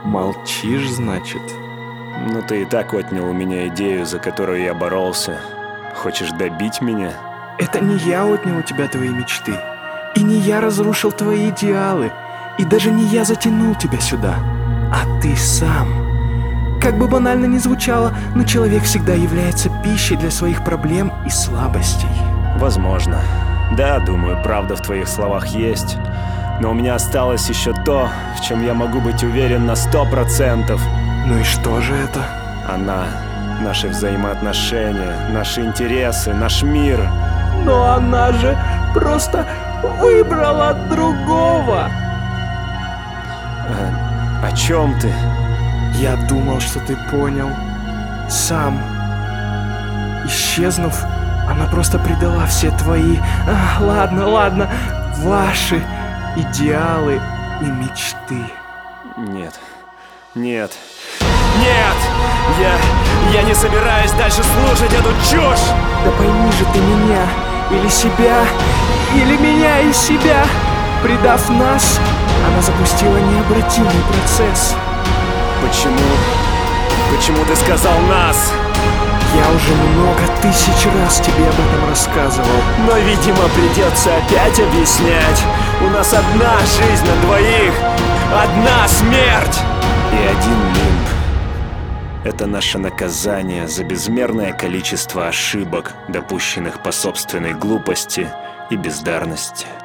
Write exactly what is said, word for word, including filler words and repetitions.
Молчишь, значит? Ну ты и так отнял у меня идею, за которую я боролся. Хочешь добить меня? Это не я отнял у тебя твои мечты. И не я разрушил твои идеалы. И даже не я затянул тебя сюда, а ты сам. Как бы банально ни звучало, но человек всегда является пищей для своих проблем и слабостей. Возможно. Да, думаю, правда в твоих словах есть. Но у меня осталось еще то, в чем я могу быть уверен на сто процентов. Ну и что же это? Она, наши взаимоотношения, наши интересы, наш мир. Но она же просто выбрала другого. А, о чем ты? Я думал, что ты понял. Сам. Исчезнув, она просто предала все твои... А, ладно, ладно, ваши идеалы и мечты. Нет. Нет. Нет! Я... я не собираюсь дальше слушать эту чушь! Да пойми же ты меня, или себя, или меня и себя. Предав нас, она запустила необратимый процесс. Почему? Почему ты сказал нас? Я уже много тысяч раз тебе об этом рассказывал. Но, видимо, придется опять объяснять. У нас одна жизнь на двоих, одна смерть и один лимб. Это наше наказание за безмерное количество ошибок, допущенных по собственной глупости и бездарности.